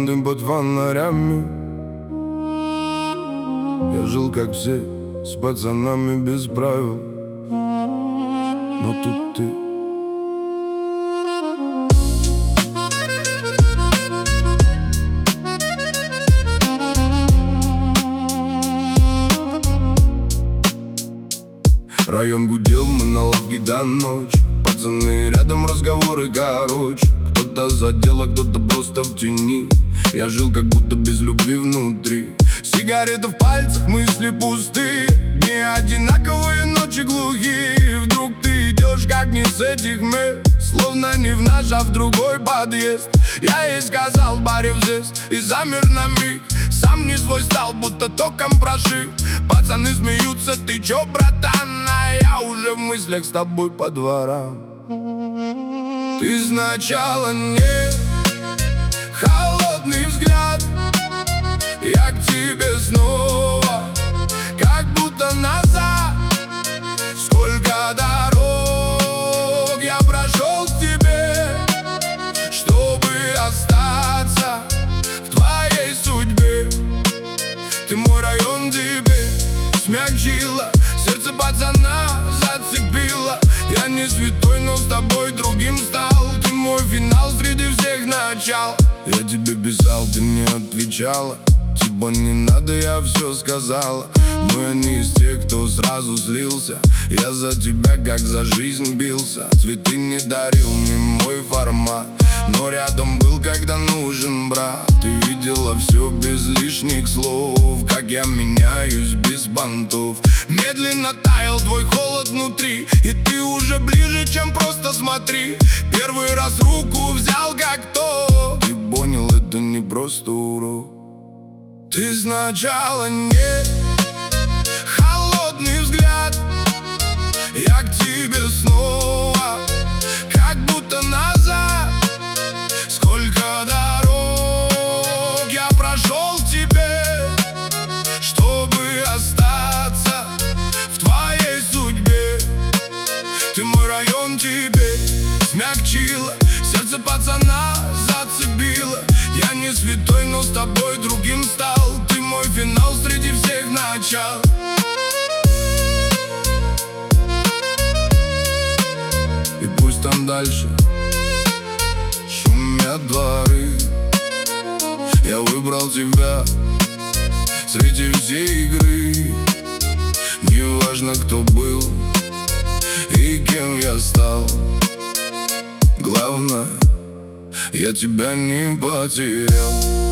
банды под фонарями. Я жил как все, с пацанами без правил. Но тут ты. Район гудел, мы на лавке до ночи. Пацаны рядом, разговоры короче. Кто-то за дело, кто-то просто в тени. Я жил как будто без любви внутри. Сигарета в пальцах, мысли пустые. Дни одинаковые, ночи глухие. Вдруг ты идешь как не с этих мест, словно не в наш, а в другой подъезд. Я ей сказал, баре здесь, и замер на миг. Сам не свой стал, будто током прошиб. Пацаны смеются, ты чё, братан? А я уже в мыслях с тобой по дворам. Ты сначала не холодный взгляд, я к тебе снова, как будто назад. Сколько дорог я прошел к тебе, чтобы остаться в твоей судьбе. Ты мой район, тебе смягчила, сердце пацана зацепило. Я не святой, но с тобой другим стал. Ты мой финал среди всех начал. Я тебе писал, ты мне отвечала. Типа не надо, я все сказала. Но я не из тех, кто сразу слился. Я за тебя как за жизнь бился. Цветы не дарил, не мой формат, но рядом был, когда нужен брат. Ты видела все без лишних слов, как я меняюсь без бантов. Медленно таял твой холод внутри, и ты уже ближе, чем просто смотри. Первый раз руку взял как то. Ты понял, это не просто урок. Ты сначала не холодный взгляд, я к тебе снова, как будто назад. Сколько дорог я прошел к тебе, чтобы остаться в твоей судьбе. Ты мой район, тебе смягчила, сердце пацана зацепило. Я не святой, но с тобой другим стал. Ты мой финал среди всех начал. И пусть там дальше шумят дворы, я выбрал тебя среди всей игры. Неважно, кто был и кем я стал, главное, я тебя не потерял.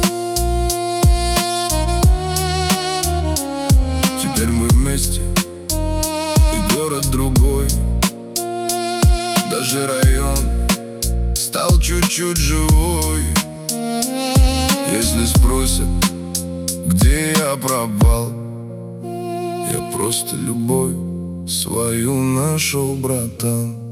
Теперь мы вместе, и город другой. Даже район стал чуть-чуть живой. Если спросят, где я пропал, я просто любовь свою нашел, братан.